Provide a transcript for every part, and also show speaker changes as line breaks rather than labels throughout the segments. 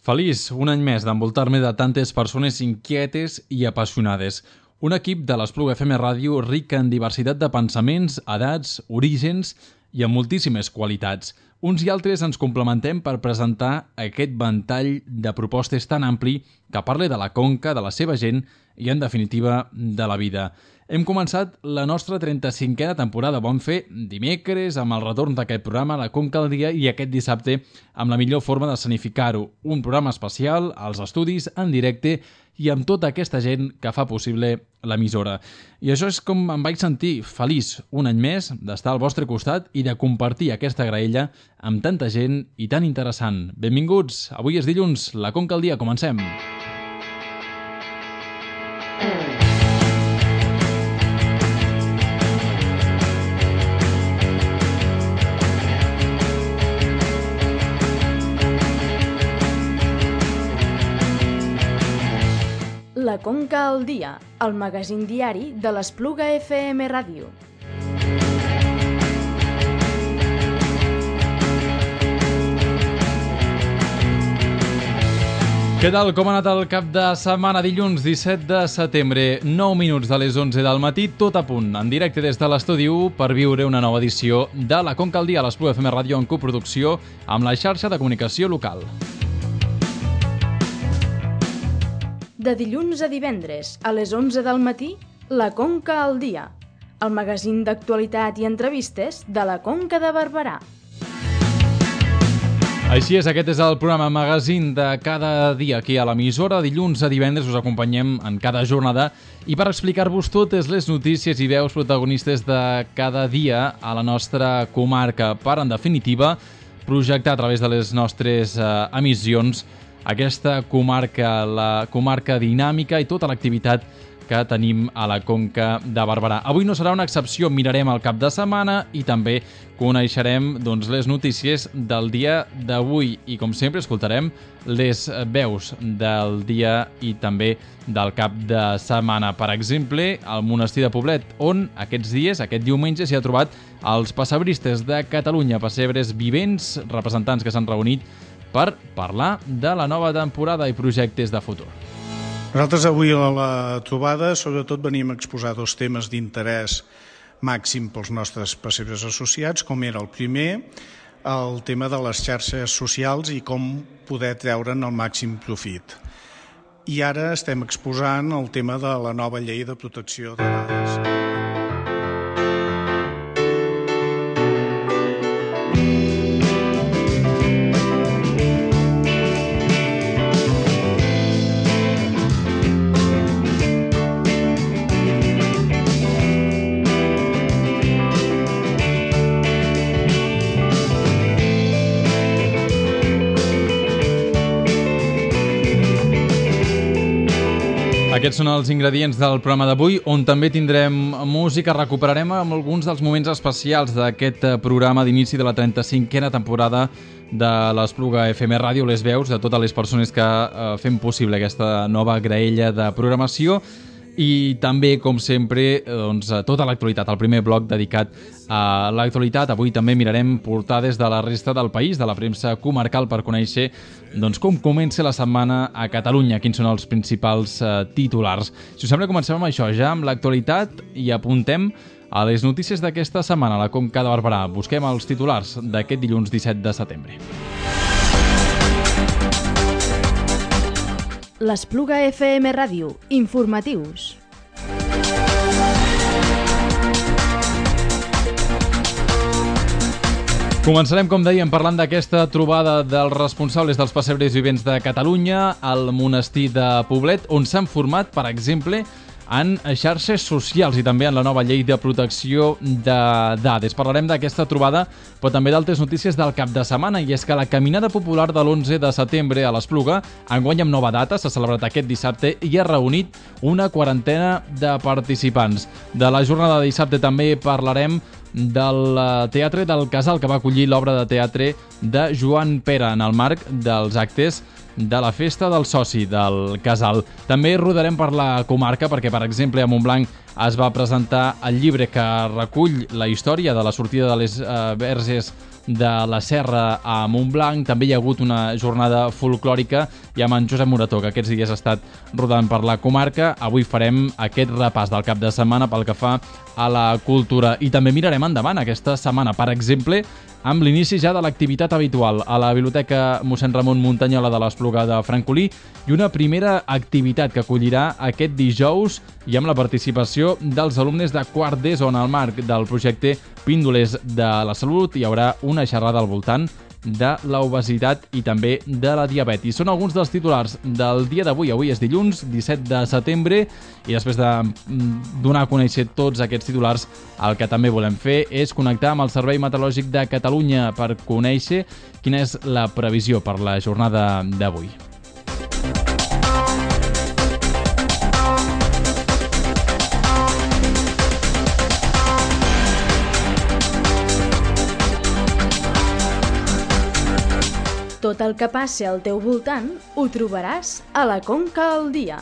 Feliç un any més d'envoltar-me de tantes persones inquietes i apassionades. Un equip de l'Espluga FM Ràdio ric en diversitat de pensaments, edats, orígens i amb moltíssimes qualitats. Uns i altres ens complementem per presentar aquest ventall de propostes tan ampli que parla de la Conca, de la seva gent i, en definitiva, de la vida. Hem començat la nostra 35a temporada. Ho vam fer dimecres amb el retorn d'aquest programa, La Conca al dia, i aquest dissabte amb la millor forma de sanificar-ho. Un programa especial, als estudis, en directe i amb tota aquesta gent que fa possible l'emissora. I això és com em vaig sentir feliç un any més d'estar al vostre costat i de compartir aquesta graella amb tanta gent i tan interessant. Benvinguts, avui és dilluns, La Conca al dia, comencem.
La Conca al dia, el magazín diari de l'Espluga FM Ràdio.
Què tal? Com ha anat el cap de setmana? Dilluns 17 de setembre, 9 minuts de les 11 del matí, tot a punt, en directe des de l'estudi 1 per viure una nova edició de La Conca al dia, a l'Espluga FM Ràdio en coproducció amb la xarxa de comunicació local.
De dilluns a divendres, a les 11 del matí, La Conca al dia, el magazín d'actualitat i entrevistes de la Conca de Barberà.
Així és, aquest és el programa magazín de cada dia aquí a l'emissora. Dilluns a divendres us acompanyem en cada jornada i per explicar-vos totes les notícies i veus protagonistes de cada dia a la nostra comarca, per, en definitiva, projectar a través de les nostres emissions aquesta comarca, la comarca dinàmica i tota l'activitat que tenim a la Conca de Barberà. Avui no serà una excepció, mirarem el cap de setmana i també coneixerem les notícies del dia d'avui i, com sempre, escoltarem les veus del dia i també del cap de setmana. Per exemple, al monestir de Poblet, on aquests dies, aquest diumenge, s'hi ha trobat els pessebristes de Catalunya, pessebres vivents, representants que s'han reunit per parlar de la nova temporada i projectes de futur.
Nosaltres avui a la trobada sobretot venim a exposar dos temes d'interès màxim pels nostres pessebres associats, com era el primer, el tema de les xarxes socials i com poder treure'n el màxim profit. I ara estem exposant el tema de la nova llei de protecció de dades.
Aquests són els ingredients del programa d'avui, on també tindrem música. Recuperarem amb alguns dels moments especials d'aquest programa d'inici de la 35a temporada de l'Espluga FM Ràdio, les veus de totes les persones que fem possible aquesta nova graella de programació. I també, com sempre, tota l'actualitat, el primer bloc dedicat a l'actualitat. Avui també mirarem portades de la resta del país, de la premsa comarcal, per conèixer com comença la setmana a Catalunya, quins són els principals titulars. Si us sembla, comencem amb això, ja amb l'actualitat, i apuntem a les notícies d'aquesta setmana a la Conca de Barberà. Busquem els titulars d'aquest dilluns 17 de setembre.
L'Espluga FM Ràdio, informatius.
Començarem, com dèiem, parlant d'aquesta trobada dels responsables dels pessebres vivents de Catalunya al monestir de Poblet, on s'han format, per exemple, en xarxes socials i també en la nova llei de protecció de dades. Parlarem d'aquesta trobada, però també d'altres notícies del cap de setmana, i és que la caminada popular de l'11 de setembre a l'Espluga, enguany amb nova data, s'ha celebrat aquest dissabte i ha reunit una quarantena de participants. De la jornada de dissabte també parlarem del Teatre del Casal, que va acollir l'obra de teatre de Joan Pera en el marc dels actes de la Festa del Soci del Casal. També rodarem per la comarca perquè, per exemple, a Montblanc es va presentar el llibre que recull la història de la sortida de les Verges de la Serra a Montblanc. També hi ha hagut una jornada folclòrica i amb en Josep Morató, que aquests dies ha estat rodant per la comarca. Avui farem aquest repàs del cap de setmana pel que fa a la cultura i també mirarem endavant aquesta setmana, per exemple, amb l'inici ja de l'activitat habitual a la Biblioteca mossèn Ramon Muntanyola de l'Espluga de Francolí i una primera activitat que acollirà aquest dijous i amb la participació dels alumnes de quart d'ESO en el marc del projecte Píndoles de la Salut. Hi haurà una xerrada al voltant de l'obesitat i també de la diabetis. Són alguns dels titulars del dia d'avui. Avui és dilluns, 17 de setembre, i després de donar a conèixer tots aquests titulars, el que també volem fer és connectar amb el Servei Meteorològic de Catalunya per conèixer quina és la previsió per la jornada d'avui.
Tot el que passi al teu voltant ho trobaràs a la Conca al Dia.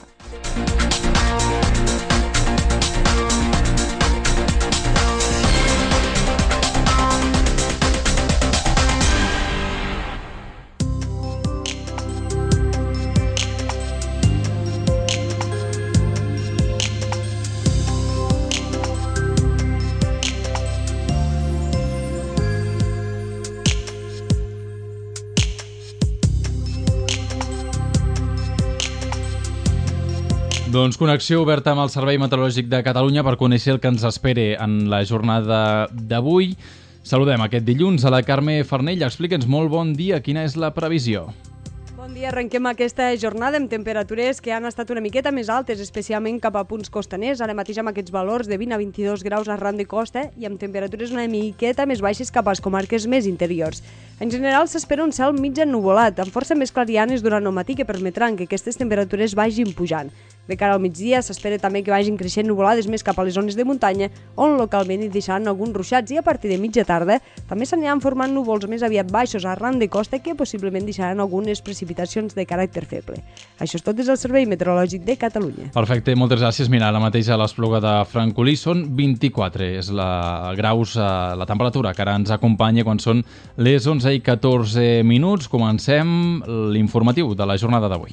Doncs connexió oberta amb el Servei Meteorològic de Catalunya per conèixer el que ens espere en la jornada d'avui. Saludem aquest dilluns a la Carme Farnell. Explica'ns, molt bon dia, quina és la previsió?
Bon dia, arrenquem aquesta jornada amb temperatures que han estat una miqueta més altes, especialment cap a punts costaners, ara mateix amb aquests valors de 20 a 22 graus arran de costa i amb temperatures una miqueta més baixes cap a les comarques més interiors. En general s'espera un cel mig ennuvolat, amb força més clarianes durant el matí que permetran que aquestes temperatures vagin pujant. De cara al migdia s'espera també que vagin creixent nuvolades més cap a les zones de muntanya, on localment hi deixaran alguns ruixats, i a partir de mitja tarda també s'aniran formant núvols més aviat baixos arran de costa que possiblement deixaran algunes precipitacions de caràcter feble. Això és tot des del Servei Meteorològic de Catalunya.
Perfecte, moltes gràcies. Mira, ara mateix a l'Espluga de Francolí són 24 graus la temperatura que ara ens acompanya quan són les 11 i 14 minuts. Comencem l'informatiu de la jornada d'avui.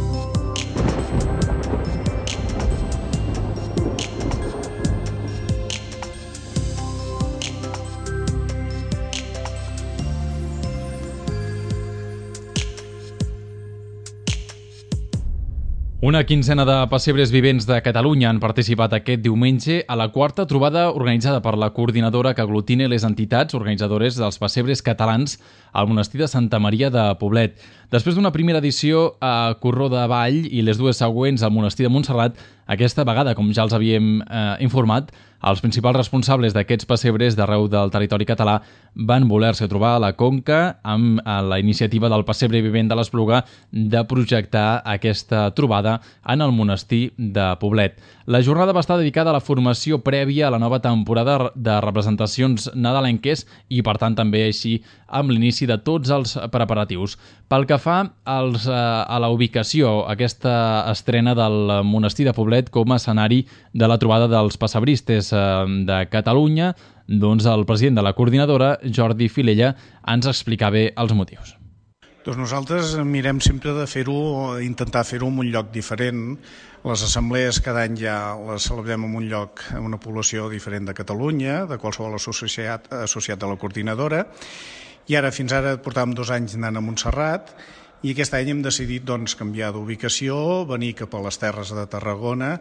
Una quinzena de pessebres vivents de Catalunya han participat aquest diumenge a la quarta trobada organitzada per la coordinadora que aglutina les entitats organitzadores dels pessebres catalans al monestir de Santa Maria de Poblet. Després d'una primera edició a Corró de Vall i les dues següents al monestir de Montserrat, aquesta vegada, com ja els havíem informat, els principals responsables d'aquests pessebres d'arreu del territori català van voler-se trobar a la Conca amb la iniciativa del pessebre vivent de l'Espluga de projectar aquesta trobada en el monestir de Poblet. La jornada va estar dedicada a la formació prèvia a la nova temporada de representacions nadalenques i, per tant, també així amb l'inici de tots els preparatius. Pel que fa a la ubicació, aquesta estrena del monestir de Poblet com a escenari de la trobada dels pessebristes de Catalunya, doncs el president de la coordinadora, Jordi Filella, ens explicava els motius.
Doncs nosaltres mirem sempre de intentar fer-ho en un lloc diferent. Les assemblees cada any ja les celebrem en un lloc, en una població diferent de Catalunya, de qualsevol associat de la coordinadora, i ara fins ara portàvem 2 anys anant a Montserrat, i aquest any hem decidit canviar d'ubicació, venir cap a les Terres de Tarragona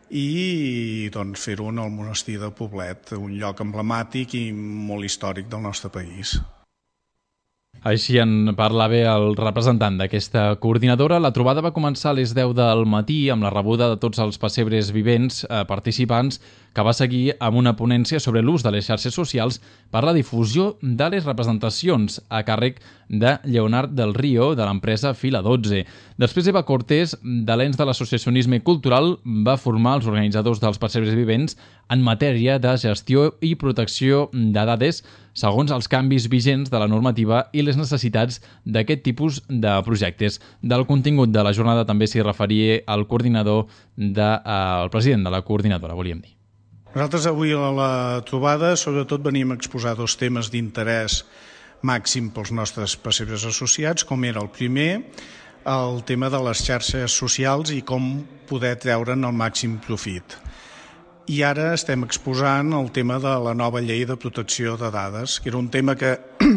i fer-ho en el monestir de Poblet, un lloc emblemàtic i molt històric del nostre país.
Així en parlava el representant d'aquesta coordinadora. La trobada va començar a les 10 del matí amb la rebuda de tots els pessebres vivents participants, que va seguir amb una ponència sobre l'ús de les xarxes socials per la difusió de les representacions a càrrec de Leonard del Río, de l'empresa Fila 12. Després, Eva Cortés, de l'ENS de l'Associacionisme Cultural, va formar els organitzadors dels pessebres vivents en matèria de gestió i protecció de dades segons els canvis vigents de la normativa i les necessitats d'aquest tipus de projectes. Del contingut de la jornada també s'hi referia el coordinador, el president de la coordinadora, volíem dir.
Nosaltres avui a la trobada sobretot venim a exposar 2 temes d'interès màxim pels nostres pessebres associats, com era el primer, el tema de les xarxes socials i com poder treure'n el màxim profit. I ara estem exposant el tema de la nova llei de protecció de dades, que era un tema que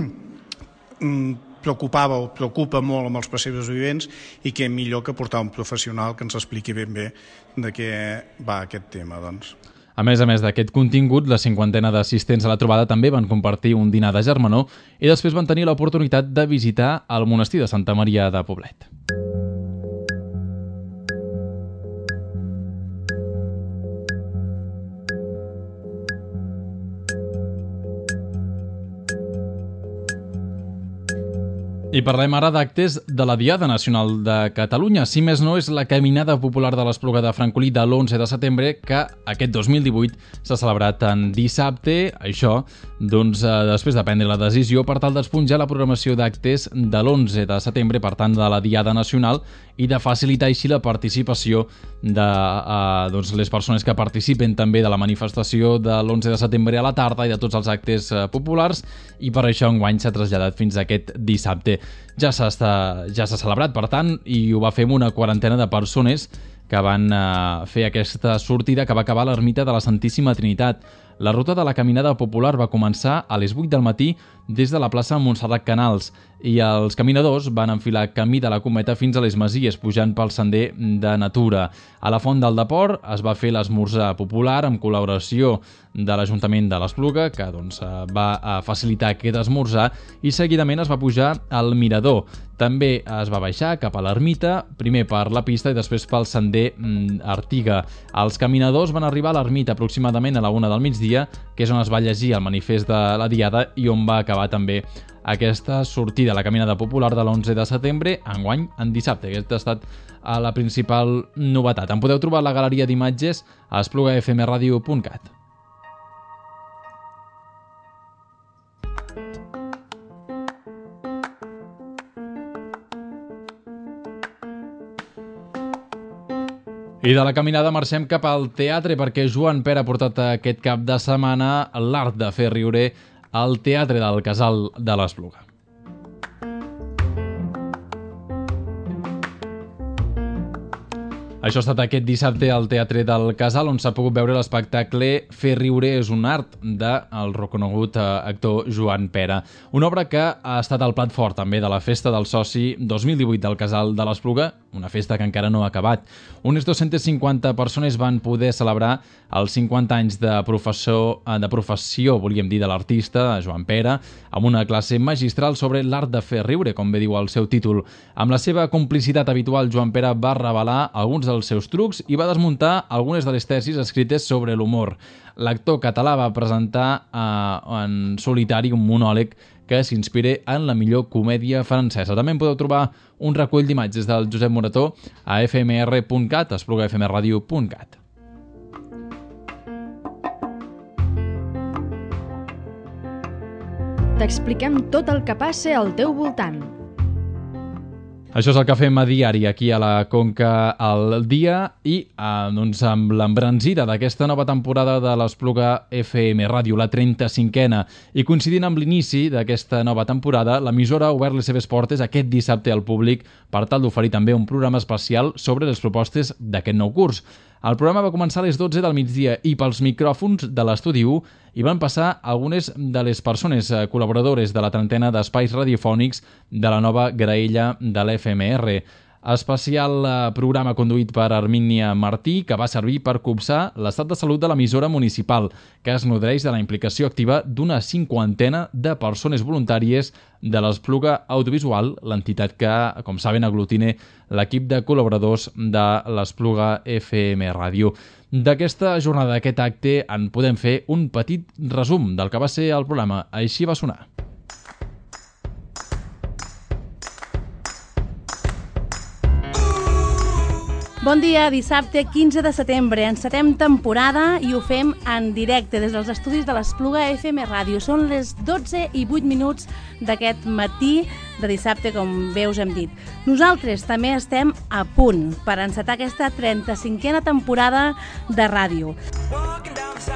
preocupa molt amb els pessebres vivents i que millor que portar un professional que ens expliqui ben bé de què va aquest tema, doncs.
A més d'aquest contingut, la 50ena d'assistents a la trobada també van compartir un dinar de germanor i després van tenir l'oportunitat de visitar el monestir de Santa Maria de Poblet. I parlem ara d'actes de la Diada Nacional de Catalunya. Si més no, és la Caminada Popular de l'Espluga de Francolí de l'11 de setembre que aquest 2018 s'ha celebrat en dissabte. Això, doncs, després de prendre la decisió per tal d'esponjar la programació d'actes de l'11 de setembre, per tant, de la Diada Nacional, i de facilitar així la participació de les persones que participen també de la manifestació de l'11 de setembre a la tarda i de tots els actes populars, i per això enguany s'ha traslladat fins a aquest dissabte. Ja s'ha celebrat, per tant, i ho va fer amb una quarantena de persones que van fer aquesta sortida que va acabar a l'ermita de la Santíssima Trinitat. La ruta de la Caminada Popular va començar a les 8 del matí des de la plaça Montserrat Canals i els caminadors van enfilar camí de la Cometa fins a les Masies, pujant pel sender de Natura. A la Font del Deport es va fer l'esmorzar popular amb col·laboració de l'Ajuntament de l'Espluga, que va facilitar aquest esmorzar, i seguidament es va pujar al Mirador. També es va baixar cap a l'ermita, primer per la pista i després pel sender Artiga. Els caminadors van arribar a l'ermita aproximadament a la 1 del migdia, que és on es va llegir el manifest de la Diada i on va acabar també aquesta sortida a la Caminada Popular de l'11 de setembre, enguany en dissabte. Aquesta ha estat la principal novetat. En podeu trobar a la galeria d'imatges a esplugafmradio.cat. I de la caminada marxem cap al teatre perquè Joan Pera ha portat aquest cap de setmana l'art de fer riure al Teatre del Casal de l'Espluga. Això ha estat aquest dissabte al Teatre del Casal, on s'ha pogut veure l'espectacle Fer riure és un art del reconegut actor Joan Pera. Una obra que ha estat el plat fort també de la Festa del Soci 2018 del Casal de l'Espluga, una festa que encara no ha acabat. Unes 250 persones van poder celebrar els 50 anys de professió, volíem dir, de l'artista Joan Pera, amb una classe magistral sobre l'art de fer riure, com bé diu el seu títol. Amb la seva complicitat habitual, Joan Pera va revelar alguns dels seus trucs i va desmuntar algunes de les tesis escrites sobre l'humor. L'actor català va presentar en solitari un monòleg que s'inspira en la millor comèdia francesa. També en podeu trobar un recull d'imatges del Josep Morató a fmr.cat, esplugafmradio.cat.
T'expliquem tot el que passa al teu voltant.
Això és el que fem a diari aquí a la Conca al dia i amb l'embranzida d'aquesta nova temporada de l'Espluga FM Ràdio, la 35a, i coincidint amb l'inici d'aquesta nova temporada, l'emissora ha obert les seves portes aquest dissabte al públic per tal d'oferir també un programa especial sobre les propostes d'aquest nou curs. El programa va començar a les 12 del migdia i pels micròfons de l'Estudi 1 hi van passar algunes de les persones col·laboradores de la trentena d'espais radiofònics de la nova graella de l'FMR. Especial programa conduït per Armínia Martí, que va servir per copsar l'estat de salut de l'emissora municipal, que es nodreix de la implicació activa d'una 50ena de persones voluntàries de l'Espluga Audiovisual, l'entitat que, com saben, aglutina l'equip de col·laboradors de l'Espluga FM Ràdio. D'aquesta jornada, d'aquest acte, en podem fer un petit resum del que va ser el programa. Així va sonar.
Bon dia, dissabte 15 de setembre. Encetem temporada i ho fem en directe des dels estudis de l'Espluga FM Ràdio. Són les 12 i 8 minuts d'aquest matí de dissabte, com bé us hem dit. Nosaltres també estem a punt per encetar aquesta 35a temporada de ràdio.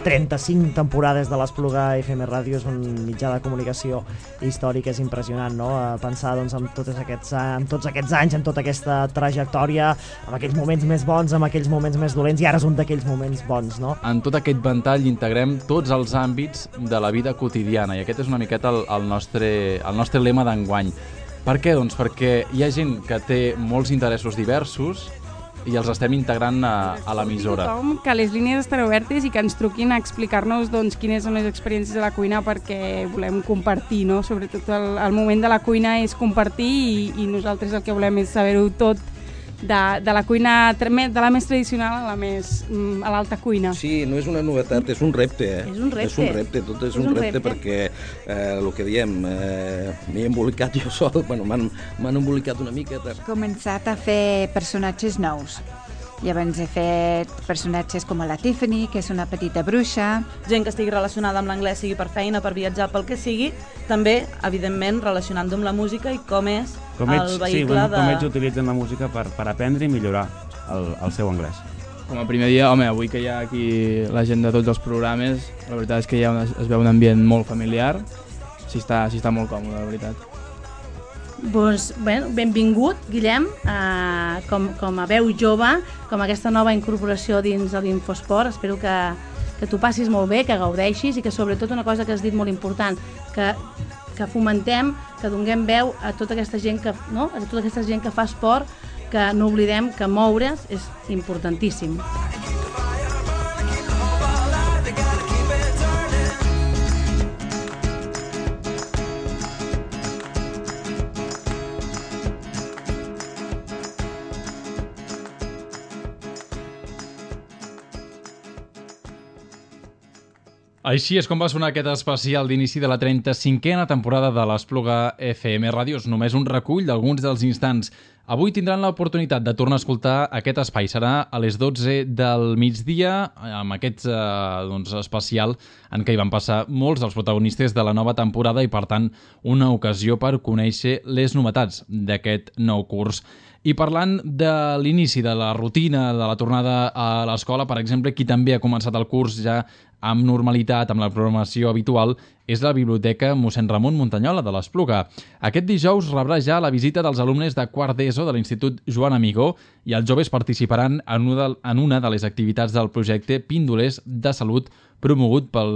35 temporades de l'Espluga FM Ràdio, és un mitjà de comunicació històric, és impressionant, no? Pensar doncs, en tots aquests anys, en tota aquesta trajectòria, amb aquells moments més bons, amb aquells moments més dolents, i ara és un d'aquells moments bons, no?
En tot aquest ventall integrem tots els àmbits de la vida quotidiana, i aquest és una miqueta el nostre lema d'enguany. Per què? Doncs perquè hi ha gent que té molts interessos diversos i els estem integrant a l'emissora.
Que les línies estan obertes i que ens truquin a explicar-nos doncs, quines són les experiències de la cuina, perquè volem compartir, no? Sobretot el moment de la cuina és compartir i nosaltres el que volem és saber-ho tot de la cuina, de la més tradicional a l'alta cuina.
Sí, no és una novetat, és un repte.
És un repte.
És un repte, tot és un repte perquè el que diem, m'he embolicat jo sol, bueno, m'han embolicat una mica.
He començat a fer personatges nous. Llavors he fet personatges com la Tiffany, que és una petita bruixa.
Gent que estigui relacionada amb l'anglès, sigui per feina, per viatjar, pel que sigui. També, evidentment, relacionant-ho amb la música i com és el vehicle de...
Com ells utilitzen la música per aprendre i millorar el seu anglès.
Com a primer dia, home, avui que hi ha aquí la gent de tots els programes, la veritat és que es veu un ambient molt familiar, s'hi està molt còmode, la veritat.
Doncs, benvingut, Guillem, com a veu jove, com aquesta nova incorporació dins de l'Infosport. Espero que t'ho passis molt bé, que gaudeixis i que sobretot una cosa que has dit molt important, que fomentem, que donem veu a tota aquesta gent que fa esport, que no oblidem que moure's és importantíssim.
Així és com va sonar aquest especial d'inici de la 35a temporada de l'Espluga FM Ràdio. És només un recull d'alguns dels instants. Avui tindran l'oportunitat de tornar a escoltar aquest espai. Serà a les 12 del migdia, amb aquest especial en què hi van passar molts dels protagonistes de la nova temporada i, per tant, una ocasió per conèixer les novetats d'aquest nou curs. I parlant de l'inici de la rutina de la tornada a l'escola, per exemple, qui també ha començat el curs ja amb normalitat, amb la programació habitual, és la Biblioteca Mossèn Ramon Muntanyola de l'Espluga. Aquest dijous rebrà ja la visita dels alumnes de quart d'ESO de l'Institut Joan Amigó i els joves participaran en una de les activitats del projecte Píndoles de Salut promogut per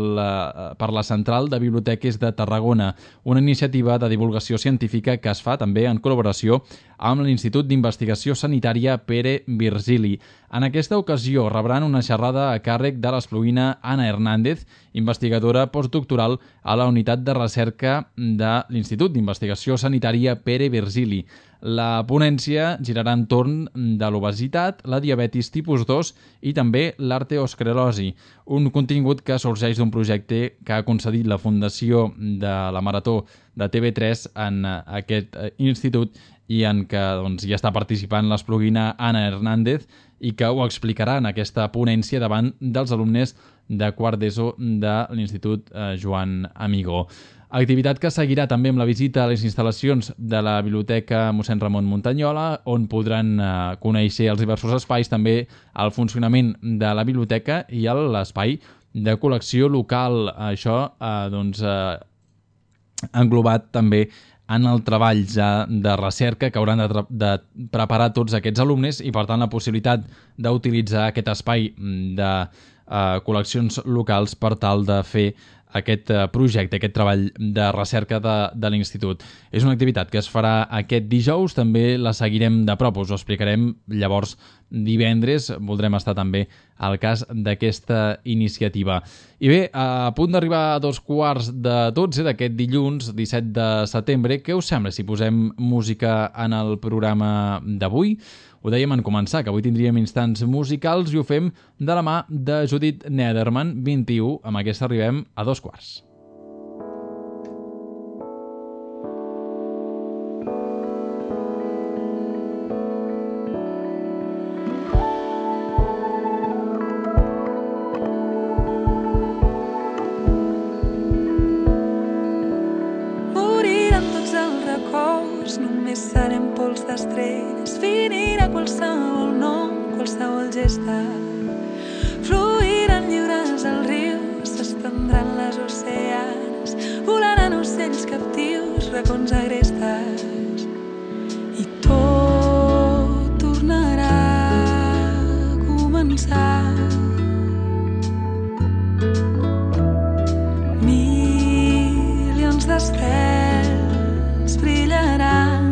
la Central de Biblioteques de Tarragona, una iniciativa de divulgació científica que es fa també en col·laboració amb l'Institut d'Investigació Sanitària Pere Virgili. En aquesta ocasió rebran una xerrada a càrrec de l'espluguina Anna Hernández, investigadora postdoctoral a la unitat de recerca de l'Institut d'Investigació Sanitària Pere Virgili. La ponència girarà entorn de l'obesitat, la diabetis tipus 2 i també l'arteriosclerosi, un contingut que sorgeix d'un projecte que ha concedit la Fundació de la Marató de TV3 en aquest institut i en què hi està participant l'espluguina Anna Hernández i que ho explicarà en aquesta ponència davant dels alumnes de quart d'ESO de l'Institut Joan Amigó. Activitat que seguirà també amb la visita a les instal·lacions de la Biblioteca Mossèn Ramon Muntanyola, on podran conèixer els diversos espais, també el funcionament de la biblioteca i l'espai de col·lecció local. Això englobat també en el treball ja de recerca que hauran de preparar tots aquests alumnes i, per tant, la possibilitat d'utilitzar aquest espai de col·leccions locals per tal de fer aquest projecte, aquest treball de recerca de l'Institut. És una activitat que es farà aquest dijous, també la seguirem de prop, us ho explicarem llavors divendres, voldrem estar també al cas d'aquesta iniciativa. I bé, a punt d'arribar a 11:45 d'aquest dilluns, 17 de setembre, què us sembla si posem música en el programa d'avui? Ho dèiem en començar, que avui tindríem instants musicals i ho fem de la mà de Judith Nederman, 21, amb aquesta arribem a 2:15.
Moriran tots els records, només serem pols d'estrelles, finirà qualsevol nom, qualsevol gesta. Fluiran lliures al riu, captius, racons agrestes, i tot tornarà a començar. Milions d'estels brillaran.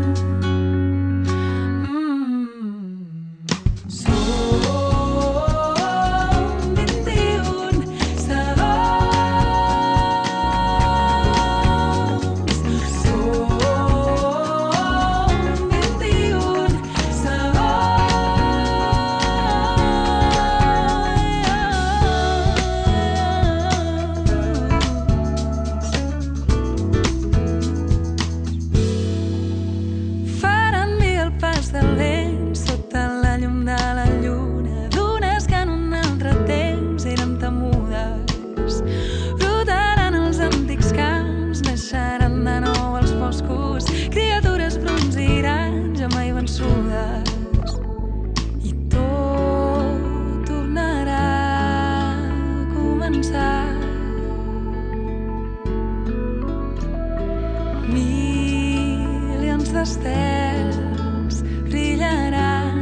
Milions d'estels brillaran.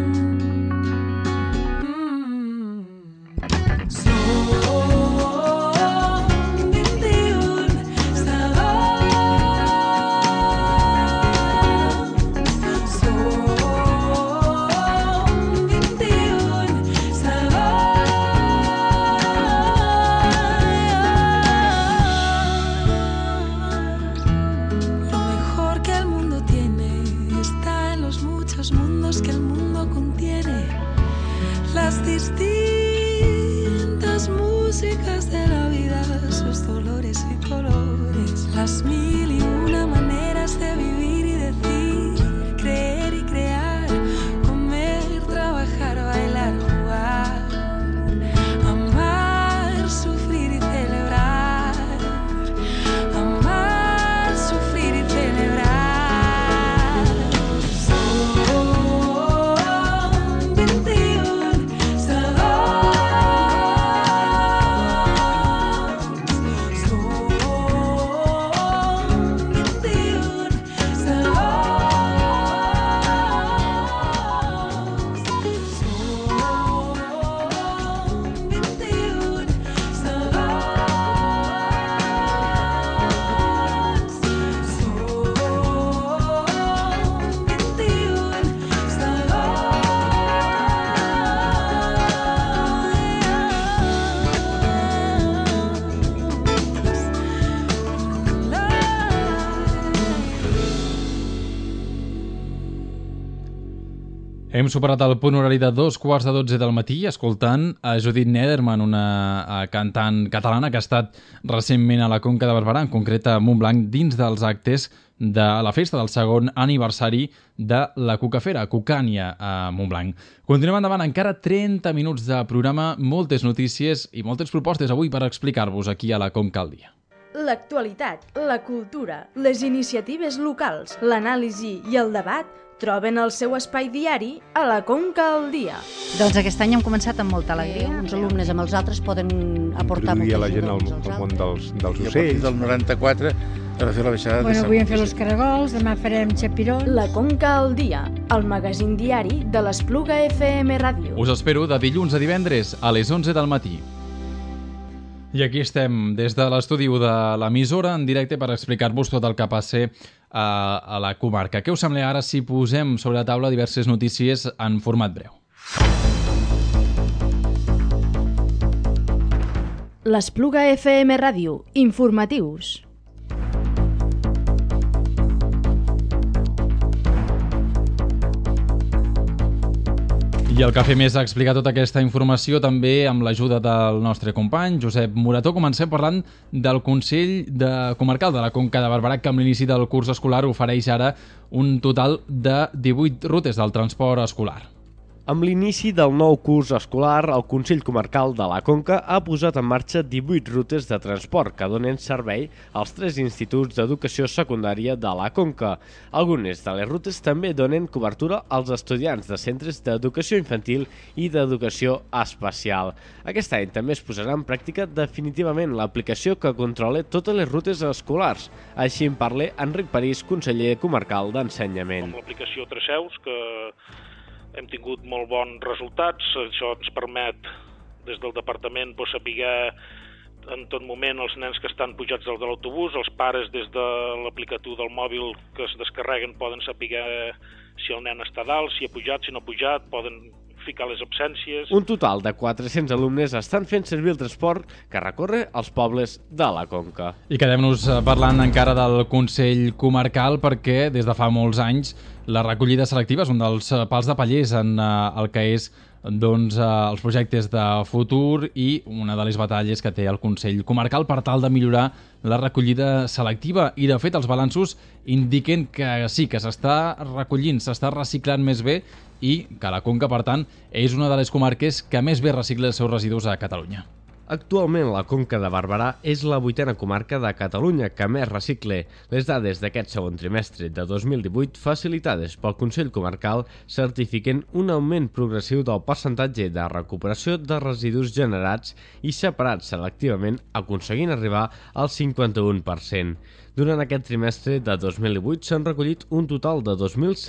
Són 21 segons. Són 21 Lo mejor que el mundo tiene está en los muchos mundos que el mundo contiene. Las distintas músicas de la vida, sus dolores y colores, las mil y una maneras de vivir y decir, creer y crear, comer, trabajar, bailar, jugar, amar, sufrir y celebrar, amar, sufrir y celebrar. Son 21 segons. Son 21
Hem superat el punt horari de 2:15 del matí escoltant a Judith Nederman, una cantant catalana que ha estat recentment a la Conca de Barberà, en concret a Montblanc, dins dels actes de la festa del segon aniversari de la Cucafera, Cucània, a Montblanc. Continuem endavant, encara 30 minuts de programa, moltes notícies i moltes propostes avui per explicar-vos aquí a la Conca al dia.
L'actualitat, la cultura, les iniciatives locals, l'anàlisi i el debat troben el seu espai diari a la Conca al dia.
Doncs aquest any hem començat amb molta alegria. Uns alumnes amb els altres poden aportar
introduir a la gent al món dels ocells. I a partir del 94 per fer la baixada de Sant
avui hem fet els caragols, demà farem xapirons.
La Conca al dia, el magazín diari de l'Espluga FM Ràdio.
Us espero de dilluns a divendres a les 11 del matí. I aquí estem, des de l'estudi de l'emissora, en directe per explicar-vos tot el que passa a la comarca. Què us sembla ara si posem sobre la taula diverses notícies en format breu?
L'Espluga FM Ràdio, informatius.
I el que fem és explicar tota aquesta informació també amb l'ajuda del nostre company, Josep Morató. Comencem parlant del Consell Comarcal de la Conca de Barberà, que amb l'inici del curs escolar ofereix ara un total de 18 rutes del transport escolar.
Amb l'inici del nou curs escolar, el Consell Comarcal de la Conca ha posat en marxa 18 rutes de transport que donen servei als 3 instituts d'educació secundària de la Conca. Algunes de les rutes també donen cobertura als estudiants de centres d'educació infantil i d'educació especial. Aquest any també es posarà en pràctica definitivament l'aplicació que controla totes les rutes escolars. Així en parla Enric París, conseller comarcal d'Ensenyament.
Amb l'aplicació Traseus, que hem tingut molt bons resultats. Això ens permet, des del departament, saber en tot moment els nens que estan pujats de l'autobús, els pares des de l'aplicatiu del mòbil que es descarreguen poden saber si el nen està dalt, si ha pujat, si no ha pujat, poden ficar les absències.
Un total de 400 alumnes estan fent servir el transport que recorre els pobles de la Conca.
I quedem-nos parlant encara del Consell Comarcal perquè des de fa molts anys la recollida selectiva és un dels pals de pallers en el que és els projectes de futur i una de les batalles que té el Consell Comarcal per tal de millorar la recollida selectiva. I de fet els balanços indiquen que sí, que s'està recollint, s'està reciclant més bé i que la Conca, per tant, és una de les comarques que més bé recicla els seus residus a Catalunya.
Actualment, la Conca de Barberà és la 8a comarca de Catalunya que més recicla. Les dades d'aquest segon trimestre de 2018, facilitades pel Consell Comarcal, certifiquen un augment progressiu del percentatge de recuperació de residus generats i separats selectivament, aconseguint arribar al 51%. Durant aquest trimestre de 2018 s'han recollit un total de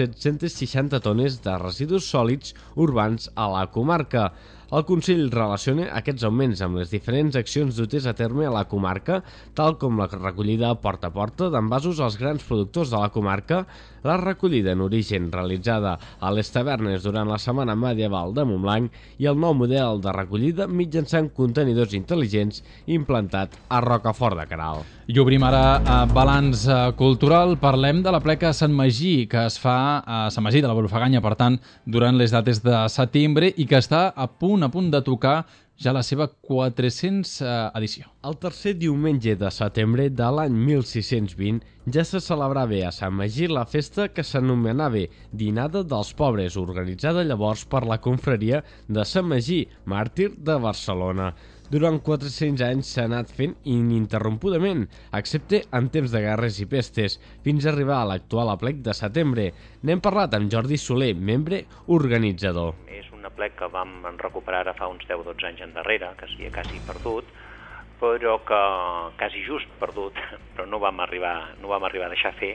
2.760 tones de residus sòlids urbans a la comarca. El Consell relaciona aquests augments amb les diferents accions dutes a terme a la comarca, tal com la recollida porta a porta d'envasos als grans productors de la comarca, la recollida en origen realitzada a les tavernes durant la Setmana Medieval de Montblanc i el nou model de recollida mitjançant contenidors intel·ligents implantat a Rocafort de Queralt.
I obrim ara balanç cultural. Parlem de la pleca Sant Magí, que es fa a Sant Magí de la Vilafaganya, per tant, durant les dates de setembre i que està a punt de tocar ja la seva 400 edició.
El tercer diumenge de setembre de l'any 1620 ja se celebrava a Sant Magí la festa que s'anomenava Dinada dels Pobres, organitzada llavors per la confraria de Sant Magí, màrtir de Barcelona. Durant 400 anys s'ha anat fent ininterrompudament, excepte en temps de guerres i pestes, fins a arribar a l'actual aplec de setembre. N'hem parlat amb Jordi Soler, membre organitzador.
És una plec que vam recuperar ara fa uns 10-12 anys endarrere, que s'havia quasi perdut, però que quasi just perdut, però no vam arribar a deixar fer.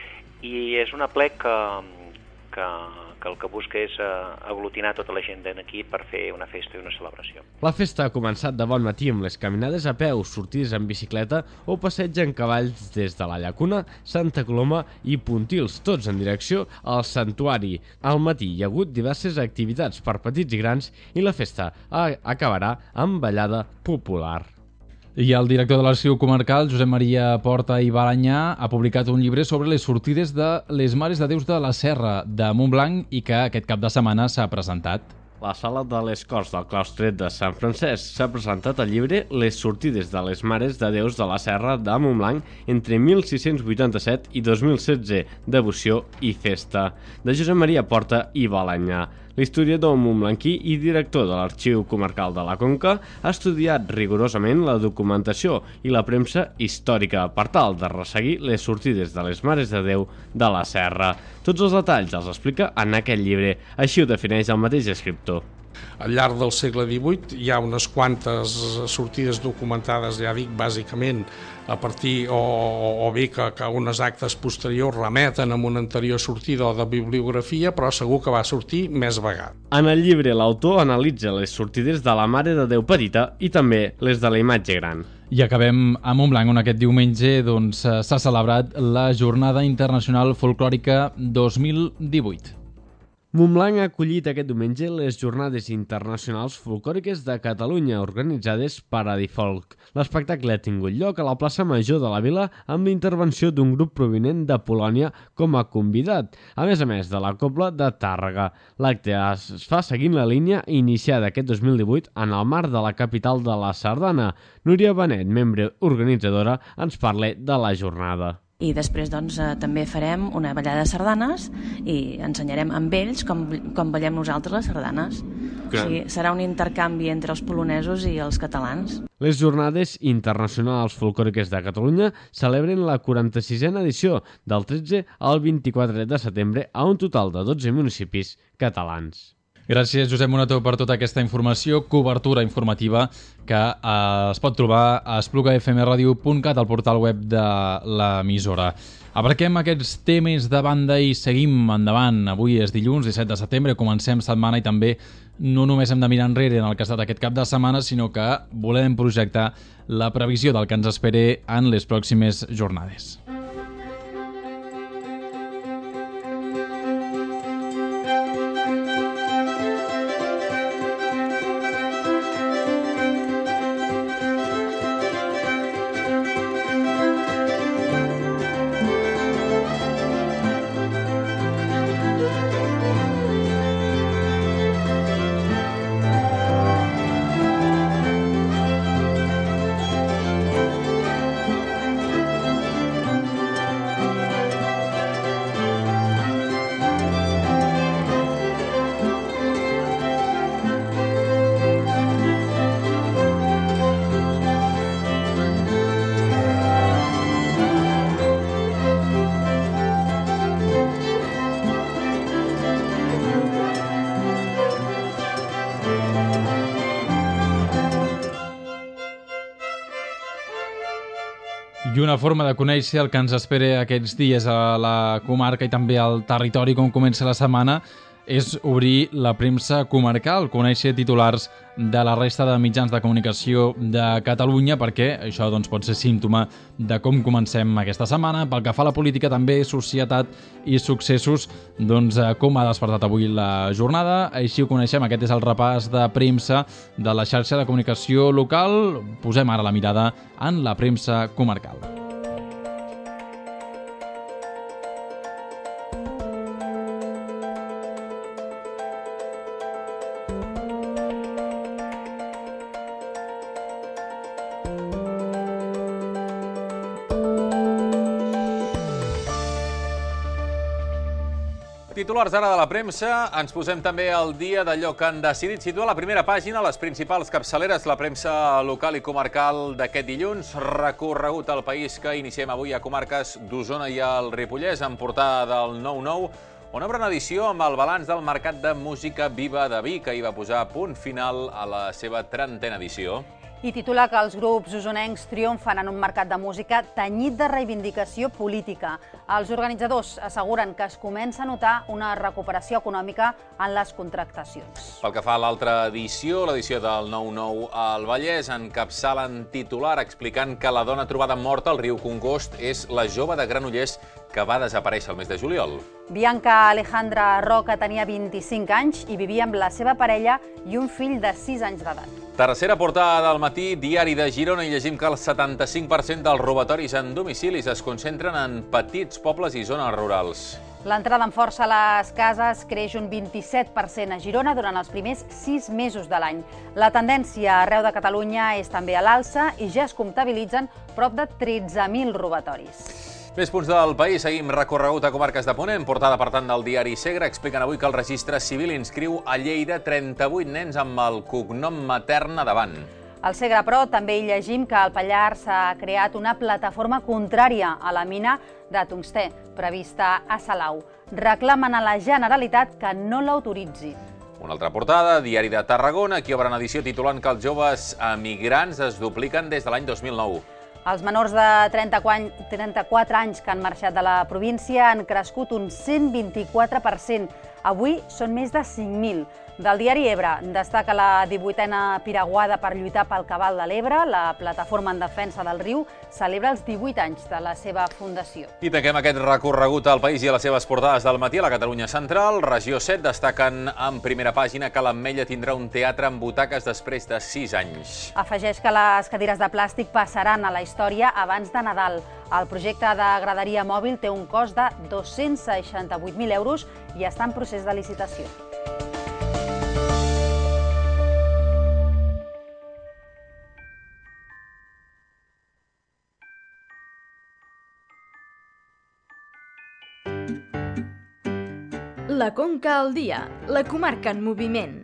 I és una plec que el que busca és aglutinar tota la gent d'aquí per fer una festa i una celebració.
La festa ha començat de bon matí amb les caminades a peu, sortides en bicicleta o passeig en cavalls des de la Llacuna, Santa Coloma i Pontils, tots en direcció al santuari. Al matí hi ha hagut diverses activitats per petits i grans i la festa acabarà amb ballada popular.
I el director de l'Arxiu Comarcal, Josep Maria Porta i Balanyà, ha publicat un llibre sobre les sortides de les Mares de Déus de la Serra de Montblanc i que aquest cap de setmana s'ha presentat.
La sala de les Corts del claustre de Sant Francesc s'ha presentat el llibre Les sortides de les Mares de Déus de la Serra de Montblanc entre 1687 i 2016, devoció i festa, de Josep Maria Porta i Balanyà. L'historiador montblanquí i director de l'Arxiu Comarcal de la Conca ha estudiat rigorosament la documentació i la premsa històrica per tal de resseguir les sortides de les Mares de Déu de la Serra. Tots els detalls els explica en aquest llibre, així ho defineix el mateix escriptor.
Al llarg del segle XVIII hi ha unes quantes sortides documentades, ja dic, bàsicament a partir o bé que unes actes posteriors remeten a una anterior sortida o de bibliografia, però segur que va sortir més vegades.
En el llibre l'autor analitza les sortides de la Mare de Déu Petita i també les de la Imatge Gran.
I acabem a Montblanc, on aquest diumenge s'ha celebrat la Jornada Internacional Folclòrica 2018.
Montblanc ha acollit aquest diumenge les Jornades Internacionals Folclòriques de Catalunya, organitzades per Adifolk. L'espectacle ha tingut lloc a la plaça Major de la Vila amb l'intervenció d'un grup provinent de Polònia com a convidat, a més de la Cobla de Tàrrega. L'acte es fa seguint la línia iniciada aquest 2018 en el marc de la capital de la Sardana. Núria Benet, membre organitzadora, ens parla de la jornada.
I després doncs, també farem una ballada de sardanes i ensenyarem amb ells com ballem nosaltres les sardanes. O sigui, serà un intercanvi entre els polonesos i els catalans.
Les Jornades Internacionals Folclòriques de Catalunya celebren la 46a edició del 13 al 24 de setembre a un total de 12 municipis catalans.
Gràcies, Josep Monato, per tota aquesta informació, cobertura informativa que es pot trobar a esplugafmradio.cat, al portal web de l'emissora. Abraquem aquests temes de banda i seguim endavant. Avui és dilluns, 17 de setembre, comencem setmana i també no només hem de mirar enrere en el que ha estat aquest cap de setmana, sinó que volem projectar la previsió del que ens espera en les pròximes jornades. I una forma de conèixer el que ens espera aquests dies a la comarca i també al territori com comença la setmana és obrir la premsa comarcal, conèixer titulars de la resta de mitjans de comunicació de Catalunya, perquè això doncs, pot ser símptoma de com comencem aquesta setmana. Pel que fa a la política, també societat i successos, doncs, com ha despertat avui la jornada. Així ho coneixem, aquest és el repàs de premsa de la xarxa de comunicació local. Posem ara la mirada en la premsa comarcal.
Titulars ara de la premsa, ens posem també al dia d'allò que han decidit situar a la primera pàgina les principals capçaleres, la premsa local i comarcal d'aquest dilluns. Recorregut al país que iniciem avui a comarques d'Osona i el Ripollès, en portada del 9-9, una bona edició amb el balanç del Mercat de Música Viva de Vic, que hi va posar punt final a la seva 30a edició.
I titula que els grups osonencs triomfen en un mercat de música tenyit de reivindicació política. Els organitzadors asseguren que es comença a notar una recuperació econòmica en les contractacions.
Pel que fa a l'altra edició, l'edició del 9-9 al Vallès, encapçalen titular explicant que la dona trobada morta al riu Congost és la jove de Granollers que va desaparèixer el mes de juliol.
Bianca Alejandra Roca tenia 25 anys i vivia amb la seva parella i un fill de 6 anys d'edat.
Tercera portada del matí, Diari de Girona, i llegim que el 75% dels robatoris en domicilis es concentren en petits pobles i zones rurals.
L'entrada en força a les cases creix un 27% a Girona durant els primers 6 mesos de l'any. La tendència arreu de Catalunya és també a l'alça i ja es comptabilitzen prop de 13.000 robatoris.
Més punts del país, seguim recorregut a comarques de Ponent. Portada, per tant, del diari Segre, expliquen avui que el registre civil inscriu a Lleida 38 nens amb el cognom matern a davant.
Al Segre, però, també hi llegim que al Pallars s'ha creat una plataforma contrària a la mina de tungstè, prevista a Salau. Reclamen a la Generalitat que no l'autoritzi.
Una altra portada, Diari de Tarragona, qui obre una edició titulant que els joves emigrants es dupliquen des de l'any 2009.
Els menors de 34 anys que han marxat de la província han crescut un 124%. Avui són més de 5.000. Del diari Ebre destaca la 18a piraguada per lluitar pel cabal de l'Ebre. La plataforma en defensa del riu celebra els 18 anys de la seva fundació.
I tanquem aquest recorregut al país i a les seves portades del matí a la Catalunya Central. Regió 7 destaquen en primera pàgina que l'Ametlla tindrà un teatre amb butaques després de 6 anys.
Afegeix que les cadires de plàstic passaran a la història abans de Nadal. El projecte de graderia mòbil té un cost de 268.000 euros i està en procés de licitació.
La Conca al dia, la comarca en moviment.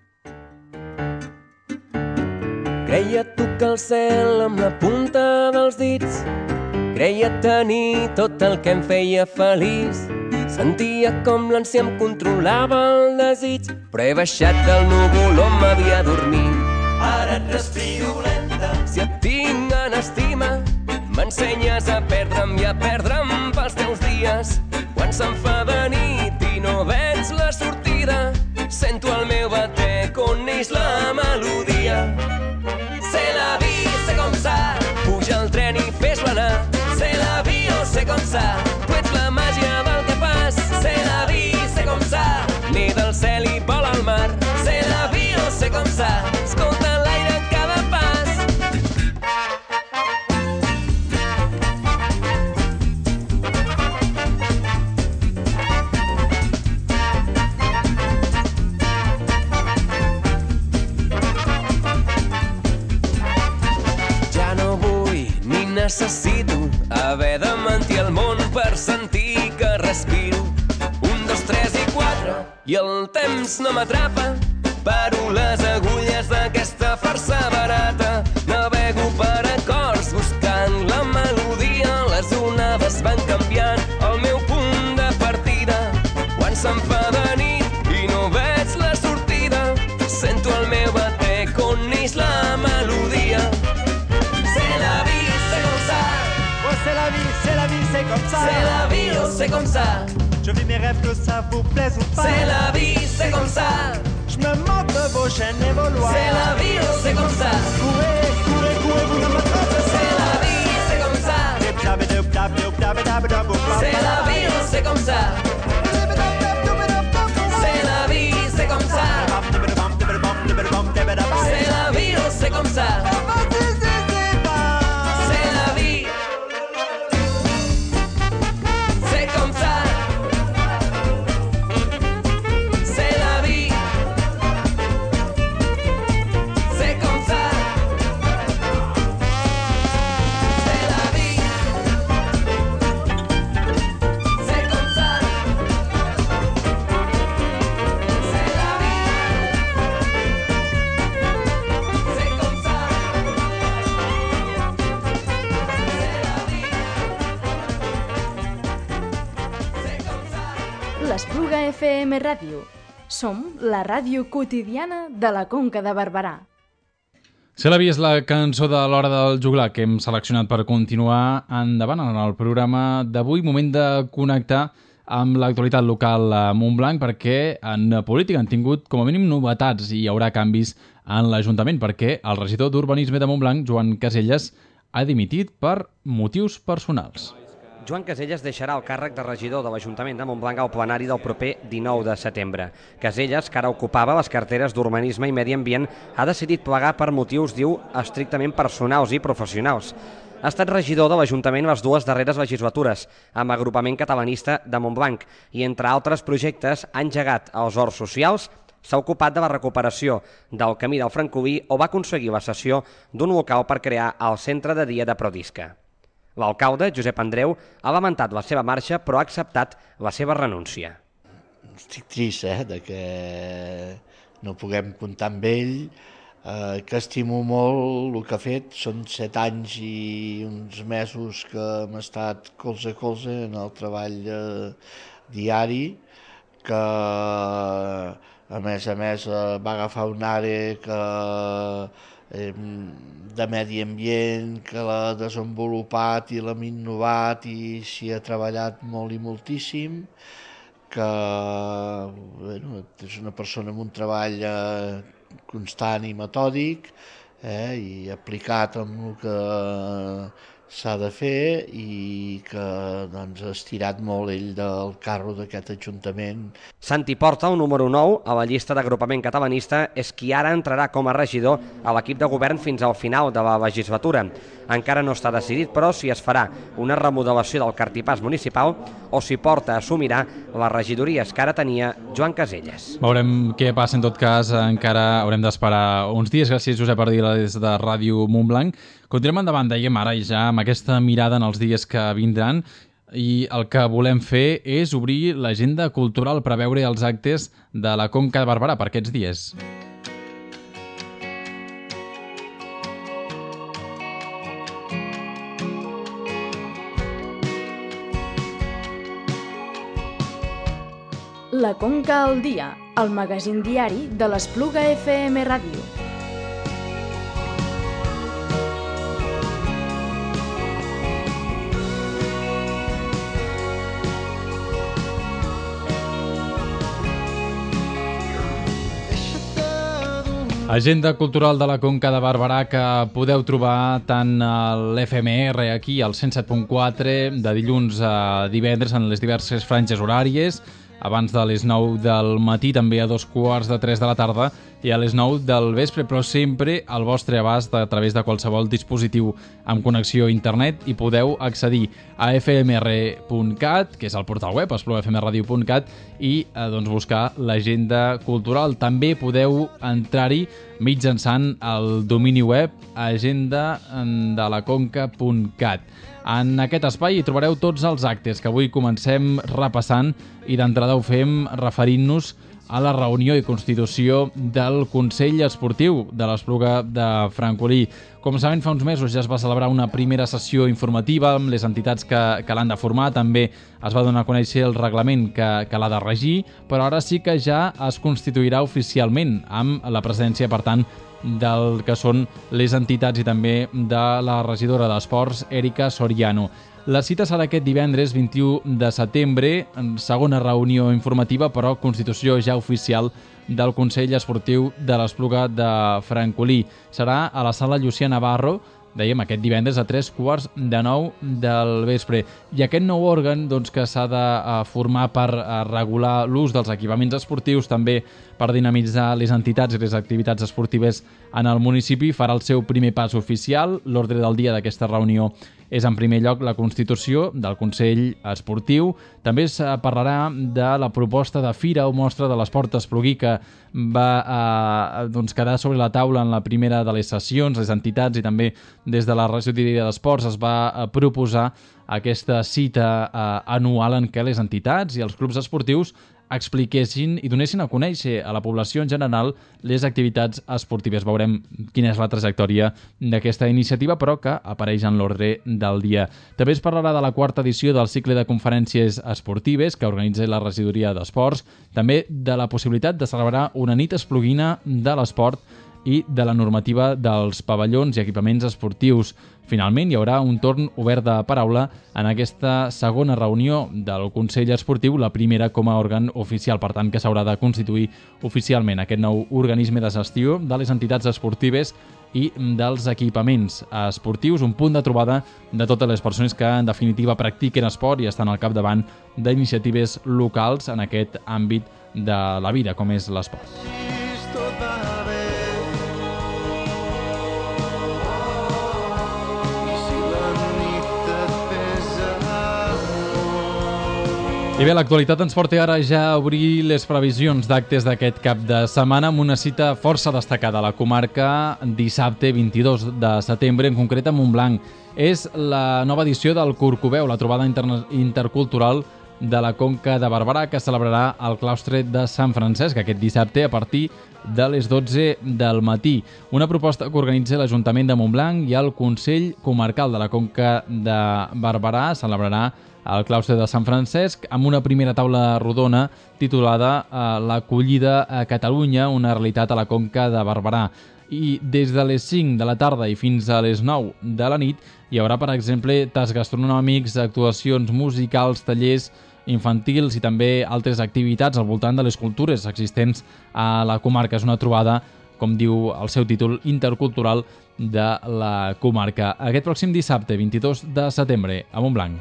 Creia tocar el cel amb la punta dels dits, creia tenir tot el que em feia feliç. Sentia com l'ànsia em controlava el desig, però he baixat del núvol on m'havia dormit. Ara et respiro lenta. Si et tinc en estima, m'ensenyes a perdre'm i a perdre'm pels teus dies. Quan se'm fa de nit i no veig la sortida, sento el meu batec on neix la melodia. C'est la vie, c'est comme ça. Puja al tren i fes-lo anar. C'est la vie, oh, c'est comme ça. Tu ets la màgia del que fas. C'est la vie, c'est comme ça. Neda al cel i vola al mar. C'est la vie, oh, c'est comme ça. Escolta l'aire en cada pas. Necessito haver de mentir al món per sentir que respiro. 1, 2, 3 i 4 i el temps no m'atrapa. Paro les agulles d'aquesta farsa barata. Navego per acords buscant la melodia. Les onades van canviant el meu punt de partida. Quan se'm fa de nit i no veig la sortida, sento el meu batec on neix la melodia.
C'est la vie, c'est comme ça.
C'est la vie, oh, c'est comme ça.
Je vis mes rêves, que ça vous plaise ou pas.
C'est la vie, c'est comme ça.
Je me moque de vos chaînes et vos lois.
C'est la vie, oh, c'est comme ça.
Courez, courez, courez, vous ne m'attrapez.
C'est la vie, c'est comme ça. C'est la vie, oh, c'est comme ça. C'est la vie, c'est comme ça. C'est la vie, oh, c'est comme ça.
L'Espluga FM Ràdio. Som la ràdio quotidiana de la Conca de Barberà.
C'est la vie és la cançó de l'Hora del Joglar que hem seleccionat per continuar endavant en el programa d'avui. Moment de connectar amb l'actualitat local a Montblanc perquè en política han tingut com a mínim novetats i hi haurà canvis en l'Ajuntament perquè el regidor d'Urbanisme de Montblanc, Joan Caselles, ha dimitit per motius personals.
Joan Caselles deixarà el càrrec de regidor de l'Ajuntament de Montblanc al plenari del proper 19 de setembre. Caselles, que ara ocupava les carteres d'Urbanisme i Medi Ambient, ha decidit plegar per motius, diu, estrictament personals i professionals. Ha estat regidor de l'Ajuntament les dues darreres legislatures, amb Agrupament Catalanista de Montblanc, i entre altres projectes ha engegat els horts socials, s'ha ocupat de la recuperació del camí del Francolí o va aconseguir la cessió d'un local per crear el centre de dia de Prodisca. L'alcalde, Josep Andreu, ha lamentat la seva marxa però ha acceptat la seva renúncia.
Estic trist, de que no puguem comptar amb ell, que estimo molt el que ha fet. Són 7 anys i uns mesos que hem estat colze a colze en el treball diari, que a més va agafar un àrea que de medi ambient, que l'ha desenvolupat i l'hem innovat i s'hi ha treballat molt i moltíssim, que és una persona amb un treball constant i metòdic i aplicat amb el que s'ha de fer i que ha estirat molt ell del carro d'aquest Ajuntament.
Santi Porta, el número 9 a la llista d'Agrupament Catalanista, és qui ara entrarà com a regidor a l'equip de govern fins al final de la legislatura. Encara no està decidit, però, si es farà una remodelació del cartipàs municipal o si Porta assumirà les regidories que ara tenia Joan Caselles.
Veurem què passa en tot cas, encara haurem d'esperar uns dies. Gràcies, Josep Ardila, des de Ràdio Montblanc. Continuem endavant, dèiem ara ja, amb aquesta mirada en els dies que vindran. i el que volem fer és obrir l'agenda cultural per veure els actes de la Conca de Barberà per aquests dies.
La Conca al dia, el magazín diari de l'Espluga FM Ràdio.
Agenda cultural de la Conca de Barberà que podeu trobar tant a l'FMR aquí al 107.4 de dilluns a divendres en les diverses franges horàries, abans de les 9 del matí, també a 2:45 de la tarda i a les 9 del vespre, però sempre al vostre abast a través de qualsevol dispositiu amb connexió a internet, i podeu accedir a fmr.cat, que és el portal web, esplugafmradio.cat, i buscar l'agenda cultural. També podeu entrar-hi mitjançant el domini web agendadelaconca.cat. En aquest espai hi trobareu tots els actes que avui comencem repassant, i d'entrada ho fem referint-nos a la reunió i constitució del Consell Esportiu de l'Espluga de Francolí. Com saben, fa uns mesos ja es va celebrar una primera sessió informativa amb les entitats que l'han de formar. També es va donar a conèixer el reglament que l'ha de regir, però ara sí que ja es constituirà oficialment amb la presència, per tant, del que són les entitats i també de la regidora d'Esports, Erika Soriano. La cita serà aquest divendres 21 de setembre, segona reunió informativa, però constitució ja oficial del Consell Esportiu de l'Espluga de Francolí. Serà a la sala Llucià Navarro, dèiem, aquest divendres a 8:45 del vespre. I aquest nou òrgan que s'ha de formar per regular l'ús dels equipaments esportius, també per dinamitzar les entitats i les activitats esportives en el municipi, farà el seu primer pas oficial. L'ordre del dia d'aquesta reunió és, en primer lloc, la constitució del Consell Esportiu. També es parlarà de la proposta de fira o mostra de l'esport esplugui que va quedar sobre la taula en la primera de les sessions. Les entitats i també des de la regidoria d'Esports es va proposar aquesta cita anual en què les entitats i els clubs esportius expliquessin i donessin a conèixer a la població en general les activitats esportives. Veurem quina és la trajectòria d'aquesta iniciativa, però que apareix en l'ordre del dia. També es parlarà de la quarta edició del cicle de conferències esportives que organitza la regidoria d'Esports, també de la possibilitat de celebrar una nit espluguina de l'esport i de la normativa dels pavellons i equipaments esportius. Finalment, hi haurà un torn obert de paraula en aquesta segona reunió del Consell Esportiu, la primera com a òrgan oficial, per tant, que s'haurà de constituir oficialment aquest nou organisme de gestió de les entitats esportives i dels equipaments esportius, un punt de trobada de totes les persones que, en definitiva, practiquen esport i estan al capdavant d'iniciatives locals en aquest àmbit de la vida, com és l'esport. I bé, l'actualitat ens porta ara ja a obrir les previsions d'actes d'aquest cap de setmana amb una cita força destacada a la comarca dissabte 22 de setembre, en concret a Montblanc. És la nova edició del Corcoveu, la trobada intercultural de la Conca de Barberà, que celebrarà al claustre de Sant Francesc aquest dissabte a partir de les 12 del matí. Una proposta que organitza l'Ajuntament de Montblanc i el Consell Comarcal de la Conca de Barberà. Celebrarà al claustre de Sant Francesc amb una primera taula rodona titulada L'acollida a Catalunya, una realitat a la Conca de Barberà. I des de les 5 de la tarda i fins a les 9 de la nit hi haurà, per exemple, tas gastronòmics, actuacions musicals, tallers infantils i també altres activitats al voltant de les cultures existents a la comarca. És una trobada, com diu el seu títol, intercultural de la comarca. Aquest pròxim dissabte, 22 de setembre, a Montblanc.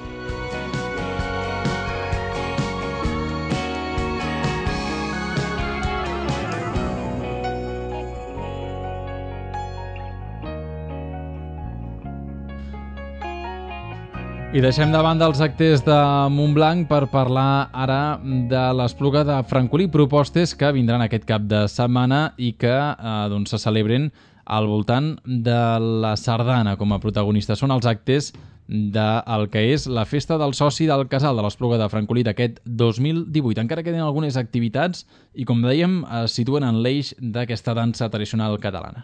I deixem de banda els actes de Montblanc per parlar ara de l'Espluga de Francolí, propostes que vindran aquest cap de setmana i que se celebren al voltant de la sardana com a protagonista. Són els actes del que és la festa del soci del Casal de l'Espluga de Francolí d'aquest 2018. Encara queden algunes activitats i, com dèiem, es situen en l'eix d'aquesta dansa tradicional catalana.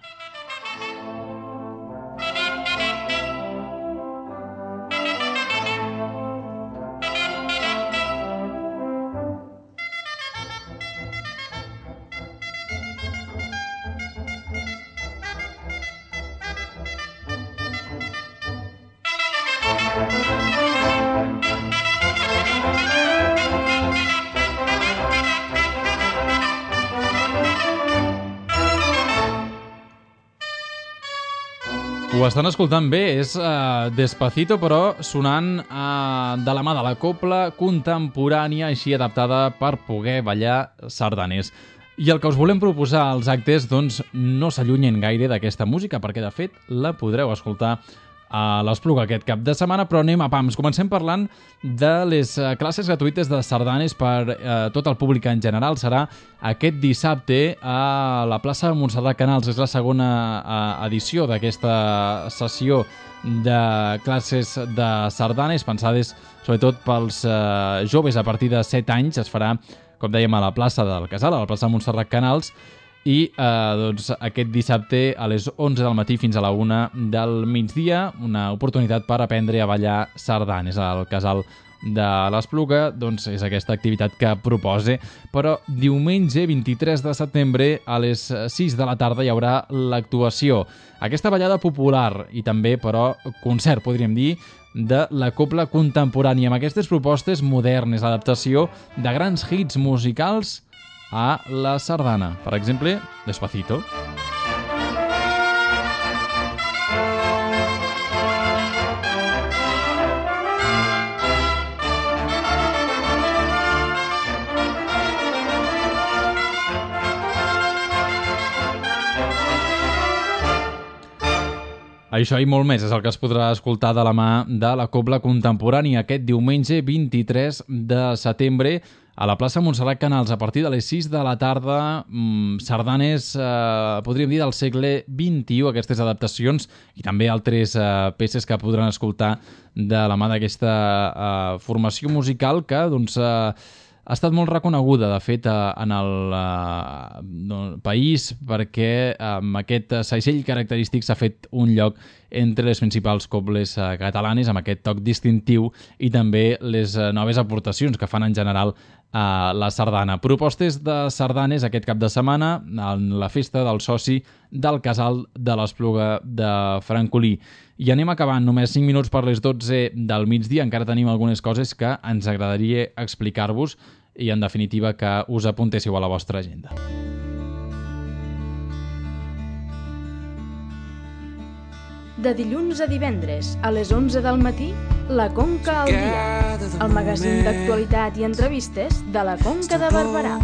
Ho estan escoltant bé, és Despacito, però sonant de la mà de la cobla contemporània, així adaptada per poder ballar sardanes. I el que us volem proposar als actes, doncs, no s'allunyen gaire d'aquesta música, perquè, de fet, la podreu escoltar a l'Espluga aquest cap de setmana, però anem a pams. Comencem parlant de les classes gratuïtes de sardanes per tot el públic en general. Serà aquest dissabte a la plaça Montserrat Canals. És la segona edició d'aquesta sessió de classes de sardanes, pensades sobretot pels joves a partir de 7 anys. Es farà, com dèiem, a la plaça del Casal, a la plaça Montserrat Canals, i doncs, aquest dissabte a les 11 del matí fins a la 1 del migdia, una oportunitat per aprendre a ballar sardanes al Casal de l'Espluga. Doncs és aquesta activitat que propose, però diumenge 23 de setembre a les 6 de la tarda hi haurà l'actuació. Aquesta ballada popular i també, però, concert, podríem dir, de la cobla contemporània, amb aquestes propostes modernes, adaptació de grans hits musicals a la sardana. Per exemple, Despacito. Això i molt més és el que es podrà escoltar de la mà de la cobla contemporània aquest diumenge 23 de setembre a la plaça Montserrat Canals, a partir de les 6 de la tarda. Sardanes, podríem dir, del segle XXI, aquestes adaptacions, i també altres peces que podran escoltar de la mà d'aquesta formació musical que, doncs, ha estat molt reconeguda, de fet, en el país, perquè amb aquest segell característic s'ha fet un lloc entre les principals cobles catalanes, amb aquest toc distintiu, i també les noves aportacions que fan en general a la sardana. Propostes de sardanes aquest cap de setmana en la festa del soci del Casal de l'Espluga de Francolí. I anem acabant, només 5 minuts per les 12 del migdia. Encara tenim algunes coses que ens agradaria explicar-vos i, en definitiva, que us apuntéssiu a la vostra agenda.
De dilluns a divendres, a les 11 del matí, La Conca al dia, el magazín d'actualitat i entrevistes de la Conca de Barberà.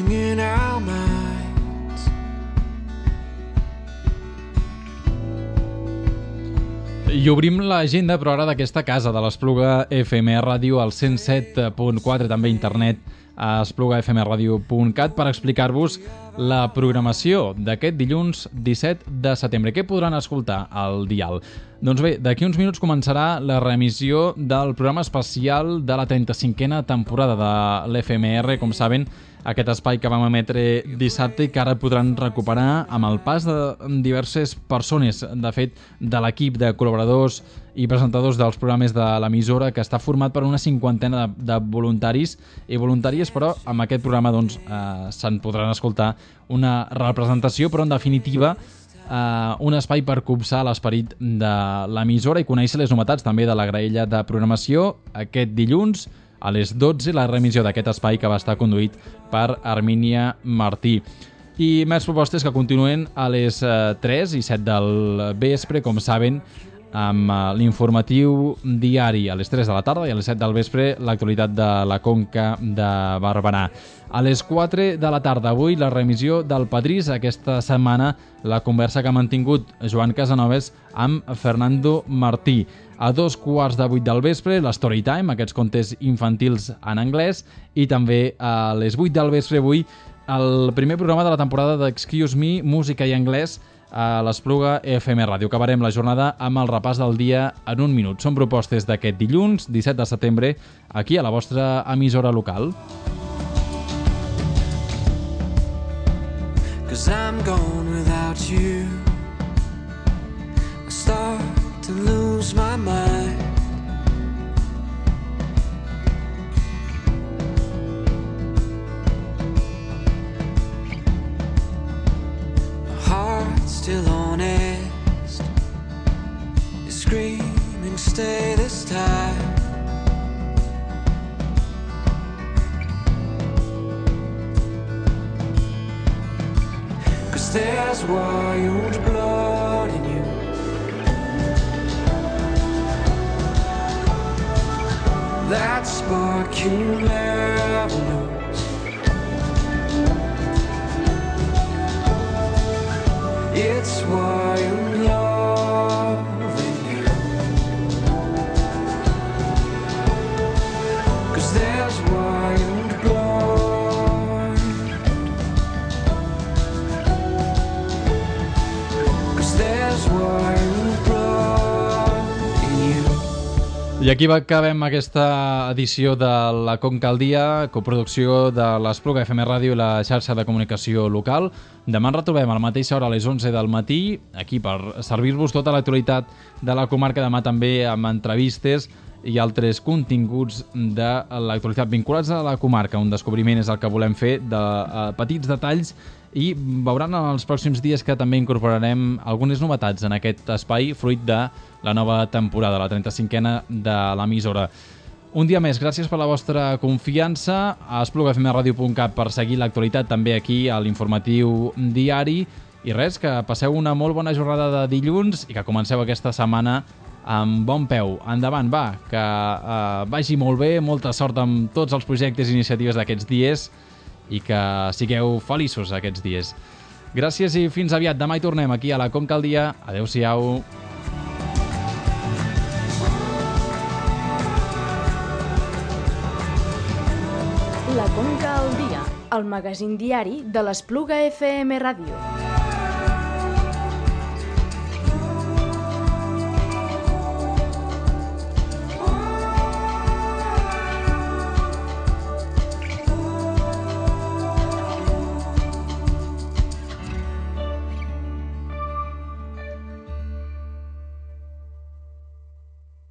I obrim l'agenda, però ara d'aquesta casa, de l'Espluga FM Ràdio, al 107.4, també a internet, a esplugafmradio.cat, per explicar-vos la programació d'aquest dilluns 17 de setembre. Què podran escoltar al dial? Doncs bé, d'aquí uns minuts començarà la reemissió del programa especial de la 35a temporada de l'FMR. Com saben, aquest espai que vam emetre dissabte i que ara podran recuperar amb el pas de diverses persones, de fet, de l'equip de col·laboradors i presentadors dels programes de l'emissora, que està format per una 50ena de voluntaris i voluntàries, però amb aquest programa doncs, se'n podran escoltar una representació, però en definitiva un espai per copsar l'esperit de l'emissora i conèixer les novetats també de la graella de programació. Aquest dilluns a les 12, la reemissió d'aquest espai que va estar conduït per Armínia Martí. I més propostes que continuen a les 3 i 7 del vespre, com saben, amb l'informatiu diari a les 3 de la tarda, i a les 7 del vespre l'actualitat de la Conca de Barberà. A les 4 de la tarda avui la reemissió del Padrís. Aquesta setmana la conversa que ha mantingut Joan Casanovas amb Fernando Martí. A 2:15 del vespre l'Storytime, aquests contes infantils en anglès, i també a les 8 del vespre avui el primer programa de la temporada d'Excuse Me, música i anglès, a l'Espluga FM Ràdio. Acabarem la jornada amb el repàs del dia en un minut. Són propostes d'aquest dilluns, 17 de setembre, aquí a la vostra emissora local.
'Cause I'm gone without you. I start to lose my mind. My heart's still honest. It's screaming, stay this time. There's wild blood in you. That spark you never lose. It's wild love in you. 'Cause there's wild blood.
I aquí acabem aquesta edició de la Conca al Dia, coproducció de l'Espluga FM Ràdio i la xarxa de comunicació local. Demà ens retrobem a la mateixa hora, a les 11 del matí, aquí per servir-vos tota l'actualitat de la comarca. Demà també amb entrevistes i altres continguts de l'actualitat vinculats a la comarca. Un descobriment és el que volem fer de petits detalls i veuran en els pròxims dies que també incorporarem algunes novetats en aquest espai, fruit de la nova temporada, la 35a de l'emissora. Un dia més, gràcies per la vostra confiança a esplugafmradio.cat per seguir l'actualitat també aquí a l'informatiu diari. I res, que passeu una molt bona jornada de dilluns i que comenceu aquesta setmana amb bon peu. Endavant, va, que vagi molt bé, molta sort amb tots els projectes i iniciatives d'aquests dies i que sigueu feliços aquests dies. Gràcies i fins aviat. Demà hi tornem aquí a la Conca al Dia. Adéu-siau.
La Conca al Dia, el magazín diari de l'Espluga FM Ràdio.